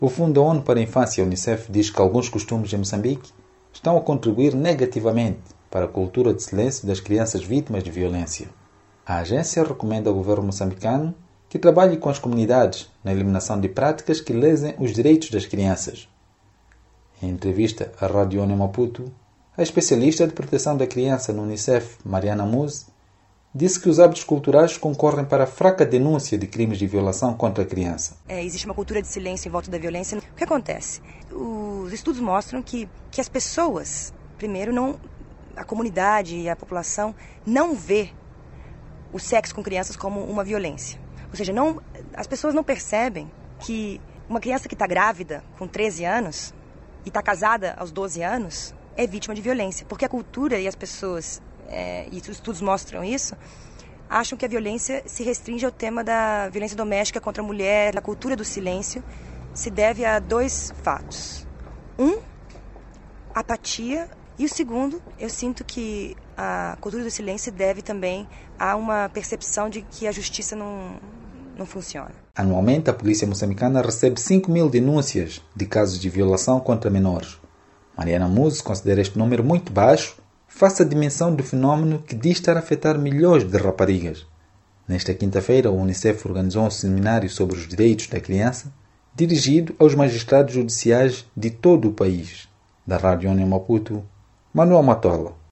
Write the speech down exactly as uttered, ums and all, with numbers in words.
O Fundo da ONU para a Infância, Unicef, diz que alguns costumes em Moçambique estão a contribuir negativamente para a cultura de silêncio das crianças vítimas de violência. A agência recomenda ao governo moçambicano que trabalhe com as comunidades na eliminação de práticas que lesem os direitos das crianças. Em entrevista à Rádio ONU Maputo, a especialista de proteção da criança no Unicef, Mariana Muse, disse que os hábitos culturais concorrem para a fraca denúncia de crimes de violação contra a criança. É, existe uma cultura de silêncio em volta da violência. O que acontece? Os estudos mostram que, que as pessoas, primeiro, não, a comunidade e a população não vê o sexo com crianças como uma violência. Ou seja, não, as pessoas não percebem que uma criança que está grávida com treze anos e está casada aos doze anos é vítima de violência. Porque a cultura e as pessoas, é, e os estudos mostram isso, acham que a violência se restringe ao tema da violência doméstica contra a mulher. A cultura do silêncio se deve a dois fatos. Um, apatia. E o segundo, eu sinto que a cultura do silêncio se deve também a uma percepção de que a justiça não, não funciona. Anualmente, a polícia moçambicana recebe cinco mil denúncias de casos de violação contra menores. Mariana Muse considera este número muito baixo face à dimensão do fenómeno que diz estar a afetar milhões de raparigas. Nesta quinta-feira, o Unicef organizou um seminário sobre os direitos da criança, dirigido aos magistrados judiciais de todo o país. Da Rádio ONU Maputo, Manuel Matola.